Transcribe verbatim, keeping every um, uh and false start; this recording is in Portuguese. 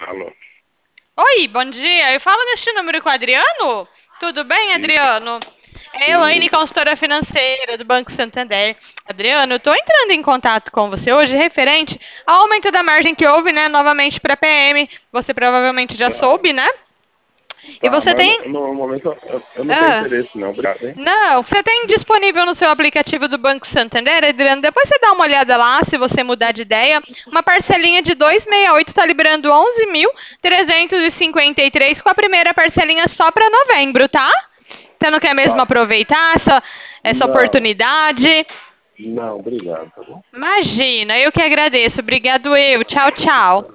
Alô, Oi, bom dia. Eu falo neste número com o Adriano? Tudo bem, isso, Adriano? É Elaine, tudo. consultora financeira do Banco Santander. Adriano, eu estou entrando em contato com você hoje referente ao aumento da margem que houve, né, novamente para P M. Você provavelmente já Tá, soube, né? E tá, você mas tem. no, no momento eu, eu não tenho Ah, interesse não, obrigado, hein? não, você tem disponível no seu aplicativo do Banco Santander, Adriano? Depois você dá uma olhada lá, se você mudar de ideia. Uma parcelinha de duzentos e sessenta e oito está liberando onze mil trezentos e cinquenta e três com a primeira parcelinha só para novembro, tá? Você não quer mesmo Tá, aproveitar essa, essa não, oportunidade? não, obrigado, tá bom? Imagina, eu que agradeço. Obrigado eu. Tchau, tchau.